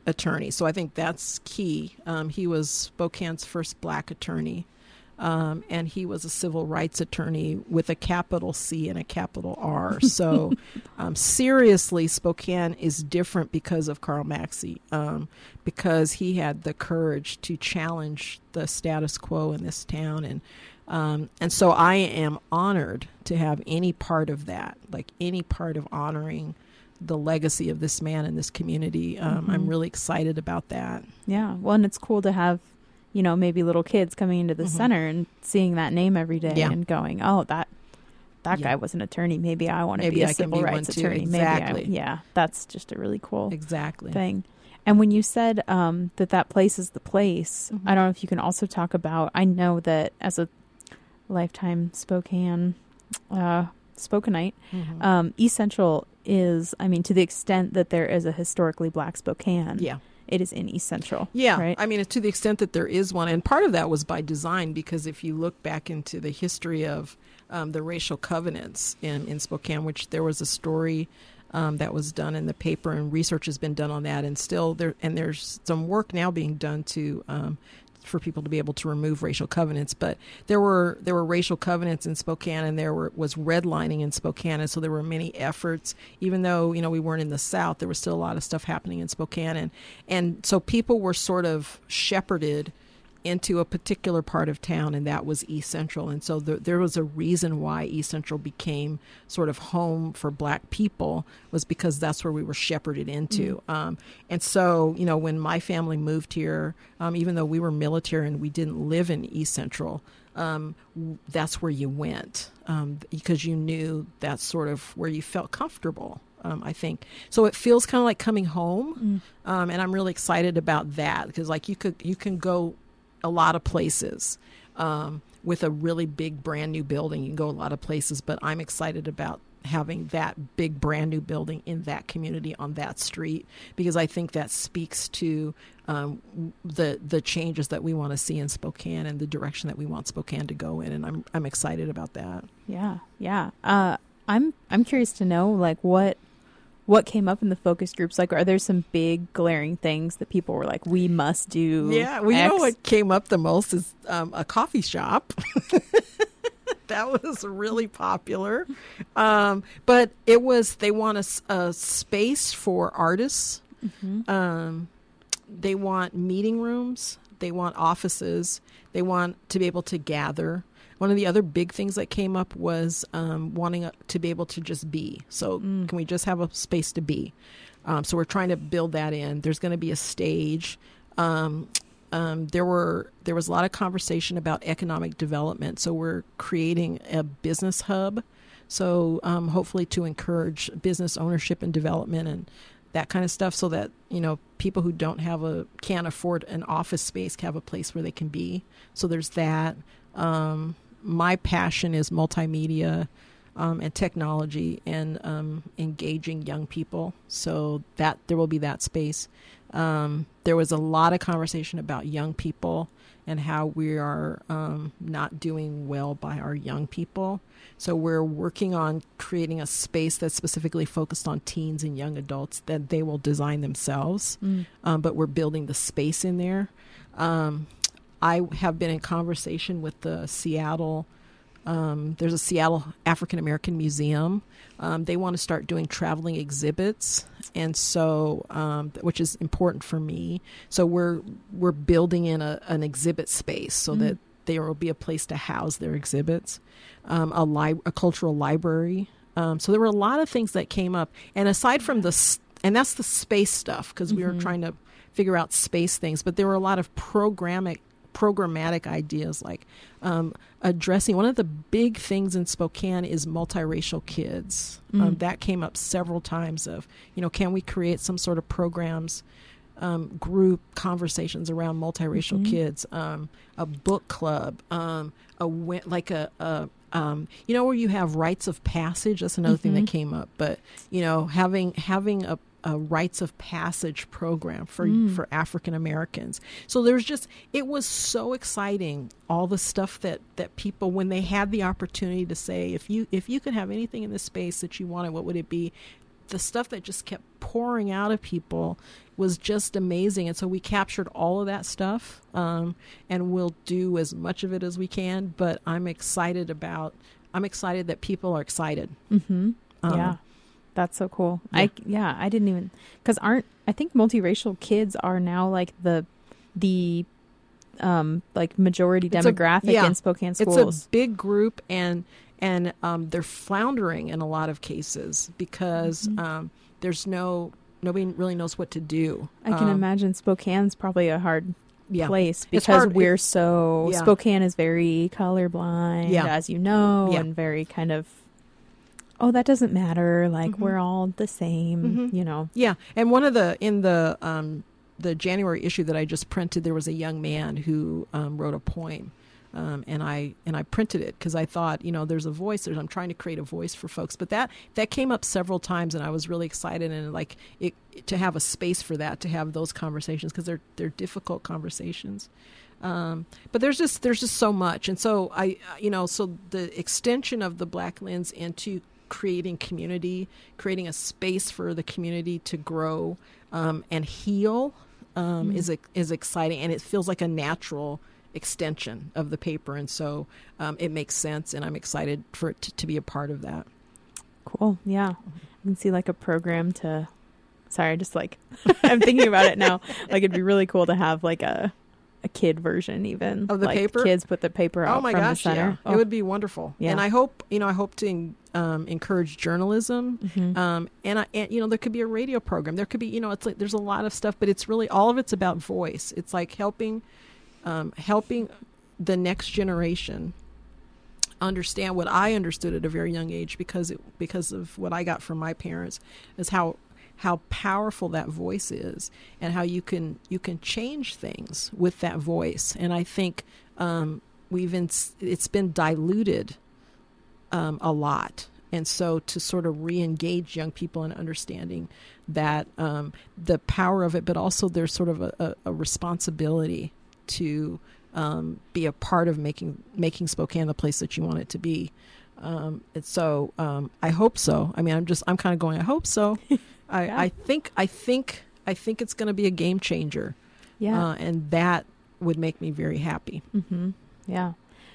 attorney. So I think that's key. Um, he was Spokane's first black attorney. Um, and he was a civil rights attorney with a capital C and a capital R. So um, seriously, Spokane is different because of Karl Maxey, um, because he had the courage to challenge the status quo in this town. And um, and so I am honored to have any part of that, like any part of honoring the legacy of this man in this community. Um, mm-hmm. I'm really excited about that. Yeah. Well, and it's cool to have, you know, maybe little kids coming into the mm-hmm. center and seeing that name every day yeah. and going, oh, that that yeah. guy was an attorney. Maybe I want to be a I civil be rights attorney. Exactly. Maybe I, yeah, that's just a really cool exactly thing. And when you said um, that that place is the place, mm-hmm. I don't know if you can also talk about, I know that as a lifetime Spokane, uh, Spokanite, mm-hmm. um, East Central is, I mean, to the extent that there is a historically black Spokane. Yeah. It is in East Central. Yeah. Right? I mean, to the extent that there is one. And part of that was by design, because if you look back into the history of um, the racial covenants in, in Spokane, which there was a story um, that was done in the paper, and research has been done on that. And still there, and there's some work now being done to um, for people to be able to remove racial covenants. But there were there were racial covenants in Spokane, and there were, was redlining in Spokane. And so there were many efforts, even though, you know, we weren't in the South, there was still a lot of stuff happening in Spokane. And, and so people were sort of shepherded into a particular part of town, and that was East Central. And so the, there was a reason why East Central became sort of home for black people, was because that's where we were shepherded into. Mm-hmm. Um, and so, you know, when my family moved here, um, even though we were military and we didn't live in East Central, um, that's where you went, um, because you knew that's sort of where you felt comfortable. Um, I think so. It feels kind of like coming home, mm. um, and I'm really excited about that, because like you could you can go a lot of places um, with a really big brand new building. You can go a lot of places, but I'm excited about having that big brand new building in that community on that street, because I think that speaks to um, the the changes that we want to see in Spokane and the direction that we want Spokane to go in, and I'm I'm excited about that. Yeah, yeah. Uh, I'm I'm curious to know, like, what. What came up in the focus groups? Like, are there some big glaring things that people were like, we must do? Yeah, we well, you know what came up the most is um, a coffee shop. That was really popular. Um, but it was, they want a, a space for artists. Mm-hmm. Um, they want meeting rooms. They want offices. They want to be able to gather. One of the other big things that came up was um, wanting a, to be able to just be. So mm. can we just have a space to be? Um, so we're trying to build that in. There's going to be a stage. Um, um, there were there was a lot of conversation about economic development. So we're creating a business hub. So um, hopefully to encourage business ownership and development and that kind of stuff, so that, you know, people who don't have a can't afford an office space can have a place where they can be. So there's that. Um, my passion is multimedia um, and technology and um, engaging young people. So that there will be that space. Um, there was a lot of conversation about young people and how we are um, not doing well by our young people. So we're working on creating a space that's specifically focused on teens and young adults that they will design themselves. Mm. Um, but we're building the space in there. Um, I have been in conversation with the Seattle, um, there's a Seattle African American Museum. Um, they want to start doing traveling exhibits, and so um, which is important for me. So we're we're building in a, an exhibit space so mm. that there will be a place to house their exhibits, um, a, li- a cultural library. Um, so there were a lot of things that came up, and aside from the, and that's the space stuff, because mm-hmm. we were trying to figure out space things, but there were a lot of programmatic programmatic ideas, like um, addressing one of the big things in Spokane is multiracial kids. Mm. Um, that came up several times of, you know, can we create some sort of programs, um, group conversations around multiracial mm-hmm. kids, um, a book club, um, a like a, a um, you know, where you have rites of passage. That's another mm-hmm. thing that came up. But, you know, having having a a rites of passage program for mm. for African Americans. So there's just, it was so exciting, all the stuff that that people, when they had the opportunity to say, if you if you could have anything in this space that you wanted, what would it be? the stuff that just kept pouring out of people was just amazing. And so we captured all of that stuff, um, and we'll do as much of it as we can. But I'm excited about, I'm excited that people are excited. Mm-hmm. Um, yeah. That's so cool. Yeah. I, yeah, I didn't even, cause aren't, I think multiracial kids are now like the, the, um, like majority It's a- demographic yeah. in Spokane schools. It's a big group, and and um, they're floundering in a lot of cases because Mhm. um, there's no nobody really knows what to do. I can Um, imagine Spokane's probably a hard Yeah, place It's because hard. we're It- so yeah. Spokane is very colorblind, Yeah. as you know, Yeah. and very kind of, oh, that doesn't matter. Like Mhm. we're all the same, Mhm. you know. yeah. And one of the in the um, the January issue that I just printed, there was a young man who um, wrote a poem. Um, and I and I printed it because I thought, you know, there's a voice. There's, I'm trying to create a voice for folks, but that that came up several times, and I was really excited and like it, to have a space for that, to have those conversations, because they're they're difficult conversations. Um, but there's just there's just so much, and so I you know so the extension of the Black Lens into creating community, creating a space for the community to grow um, and heal um, Mm. is is exciting, and it feels like a natural extension of the paper, and so um, it makes sense, and I'm excited for it to, to be a part of that. Cool. Yeah. I can see like a program to, sorry, just like, I'm thinking about it now. Like it'd be really cool to have like a, a kid version even. Of the like paper? Kids put the paper out Oh my from gosh, the center. yeah, Oh. it would be wonderful. Yeah. And I hope you know I hope to um, encourage journalism. Mhm. Um, and, I, and, you know, there could be a radio program. There could be, you know, it's like there's a lot of stuff, but it's really all of it's about voice. It's like helping, um, helping the next generation understand what I understood at a very young age, because it, because of what I got from my parents, is how how powerful that voice is, and how you can you can change things with that voice. And I think um, we've in, it's been diluted um, a lot. And so to sort of re-engage young people in understanding that um, the power of it, but also there's sort of a, a, a responsibility to um, be a part of making making Spokane the place that you want it to be. Um, and so um, I hope so. I mean, I'm just I'm kind of going, I hope so. I, Yeah. I think I think I think it's going to be a game changer. Yeah. Uh, and that would make me very happy. Mm-hmm. Yeah.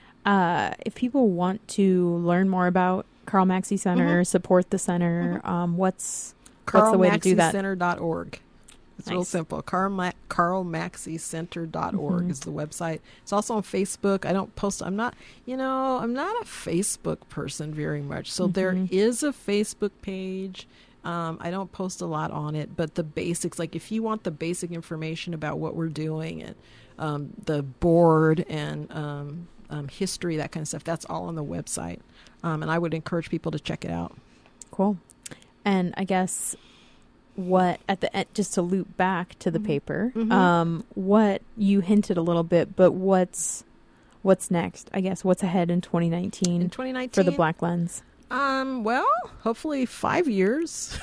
Uh, if people want to learn more about Carl Maxey Center, Mhm. support the center, Mhm. um, what's what's Carl the way to Maxey do that? Center dot org. It's real Nice. simple. Carl Ma- Carl Maxey Center dot org Mhm. is the website. It's also on Facebook. I don't post. I'm not, you know, I'm not a Facebook person very much. So there Mhm. is a Facebook page. Um, I don't post a lot on it, but the basics, like if you want the basic information about what we're doing and um, the board and um, um, history, that kind of stuff, that's all on the website. Um, and I would encourage people to check it out. Cool. And I guess what at the end, just to loop back to the Mhm. paper, Mhm. um, what you hinted a little bit, but what's what's next? I guess what's ahead in twenty nineteen In twenty nineteen, for the Black Lens? Um, well, hopefully five years.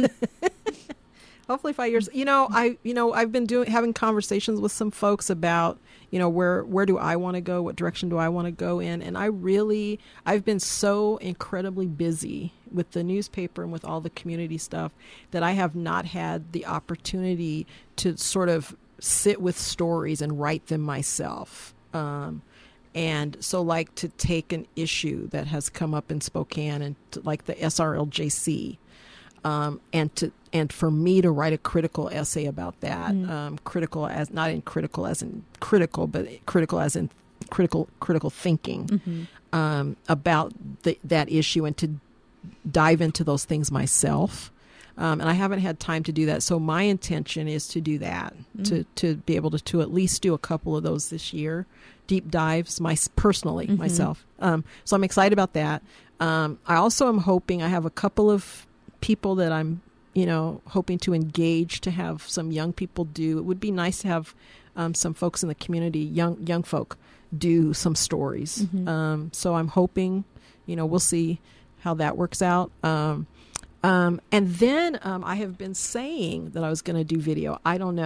Hopefully five years. You know, I you know, I've been doing having conversations with some folks about, you know, where where do I want to go? What direction do I want to go in? And I really I've been so incredibly busy with the newspaper and with all the community stuff that I have not had the opportunity to sort of sit with stories and write them myself. Um And so, like, to take an issue that has come up in Spokane, and to, like the S R L J C, um, and to and for me to write a critical essay about that, Mm. um, critical as not in critical as in critical, but critical as in critical critical thinking Mm-hmm. um, about the, that issue, and to dive into those things myself. Um, and I haven't had time to do that. So my intention is to do that, Mm. to, to be able to, to at least do a couple of those this year, deep dives, my personally, Mhm. myself. Um, so I'm excited about that. Um, I also am hoping, I have a couple of people that I'm, you know, hoping to engage to have some young people do. It would be nice to have um, some folks in the community, young young folk, do some stories. Mhm. Um, so I'm hoping, you know, we'll see how that works out. Um, um, and then um, I have been saying that I was going to do video. I don't know.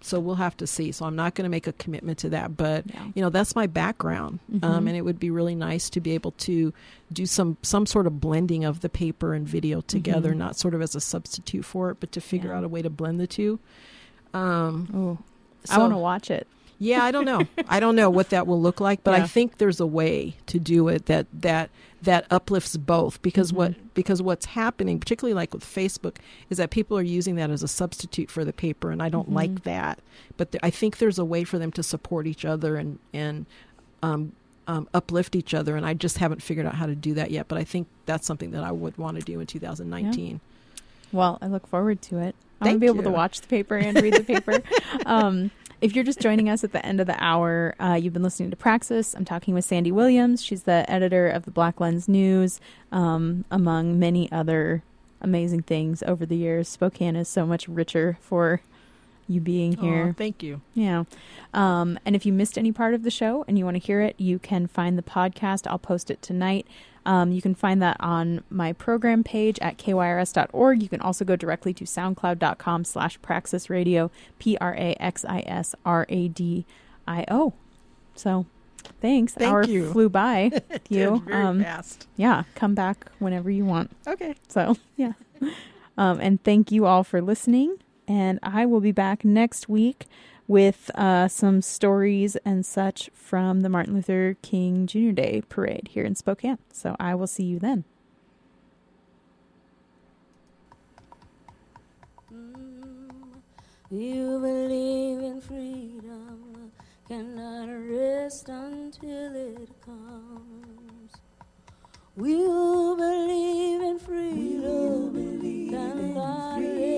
so we'll have to see. So I'm not going to make a commitment to that, but Yeah. you know, that's my background. Mhm. Um, and it would be really nice to be able to do some, some sort of blending of the paper and video together, Mhm. not sort of as a substitute for it, but to figure Yeah. out a way to blend the two. Um, Oh, I so- want to watch it. Yeah, I don't know. I don't know what that will look like, but Yeah. I think there's a way to do it that that that uplifts both, because Mhm. what because what's happening, particularly like with Facebook, is that people are using that as a substitute for the paper, and I don't Mhm. like that. But th- I think there's a way for them to support each other and and um, um, uplift each other, and I just haven't figured out how to do that yet. But I think that's something that I would want to do in two thousand nineteen. Well, I look forward to it. I want to Thank be able to you. watch the paper and read the paper. Um, if you're just joining us at the end of the hour, uh, you've been listening to Praxis. I'm talking with Sandy Williams. She's the editor of the Black Lens News, um, among many other amazing things over the years. Spokane is so much richer for you being here. Aw, thank you. Yeah. Um, and if you missed any part of the show and you want to hear it, you can find the podcast. I'll post it tonight. Um, you can find that on my program page at K Y R S dot org. You can also go directly to soundcloud.com slash Praxis Radio, P R A X I S R A D I O. So thanks. Thank Hour you. flew by. It you. did very Um, fast. Yeah. Come back whenever you want. Okay. So, yeah. Um, and thank you all for listening. And I will be back next week with uh, some stories and such from the Martin Luther King Junior Day parade here in Spokane. So I will see you then. You believe in freedom, cannot rest until it comes. We'll believe in freedom, cannot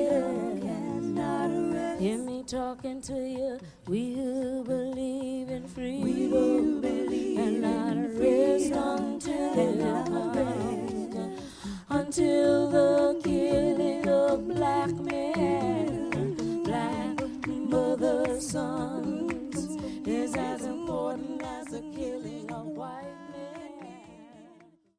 rest. Hear me talking to you. We'll believe in freedom, cannot rest until it comes. Until the killing of black men, black mother, son.